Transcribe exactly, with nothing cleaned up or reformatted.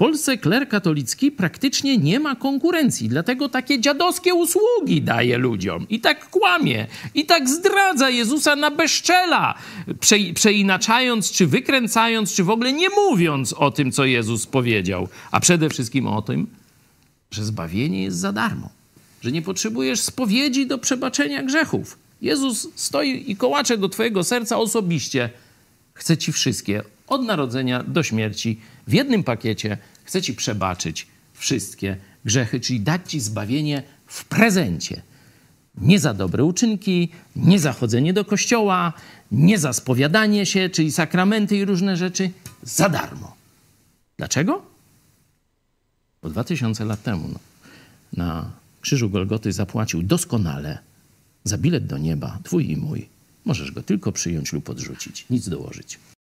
Polsce kler katolicki praktycznie nie ma konkurencji, dlatego takie dziadowskie usługi daje ludziom i tak kłamie, i tak zdradza Jezusa na bezczela, prze, przeinaczając, czy wykręcając, czy w ogóle nie mówiąc o tym, co Jezus powiedział, a przede wszystkim o tym, że zbawienie jest za darmo, że nie potrzebujesz spowiedzi do przebaczenia grzechów. Jezus stoi i kołacze do twojego serca osobiście. Chce ci wszystkie, od narodzenia do śmierci, w jednym pakiecie chce ci przebaczyć wszystkie grzechy, czyli dać ci zbawienie w prezencie. Nie za dobre uczynki, nie za chodzenie do kościoła, nie za spowiadanie się, czyli sakramenty i różne rzeczy, za darmo. Dlaczego? Bo dwa tysiące lat temu no, na krzyżu Golgoty zapłacił doskonale za bilet do nieba, twój i mój. Możesz go tylko przyjąć lub odrzucić, nic dołożyć.